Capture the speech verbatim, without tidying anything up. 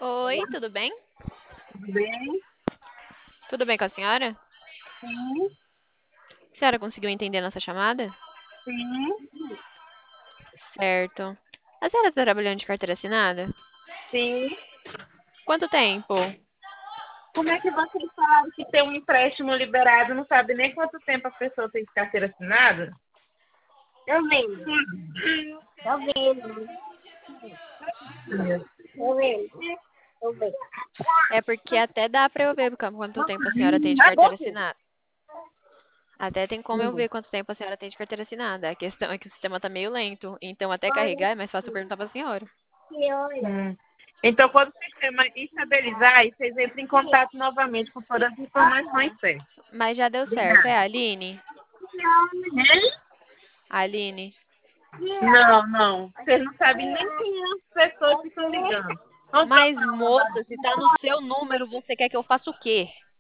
Oi, tudo bem? Tudo bem? Tudo bem com a senhora? Sim, A senhora conseguiu entender nossa chamada? sim, Certo. A senhora está trabalhando de carteira assinada? sim. Quanto tempo? Como é que vocês falaram que tem um empréstimo liberado, não sabe nem quanto tempo a pessoa tem de carteira assinada? Eu mesmo. Eu mesmo. Eu mesmo. Eu mesmo. É porque até dá para eu ver quanto tempo a senhora tem de Ah, carteira você? assinada. Até tem como eu ver quanto tempo a senhora tem de carteira assinada. A questão é que o sistema está meio lento, então até carregar é mais fácil perguntar para a senhora. Hum. Então, quando o sistema estabilizar, aí vocês entram em contato novamente com todas as informações certas. Mas já deu certo. É Obrigada. a Aline? Aline? Não, não. Vocês não sabem nem quem é as pessoas que estão ligando. Vamos Mas trocar uma moça, se tá no base. seu número, você quer que eu faça o quê?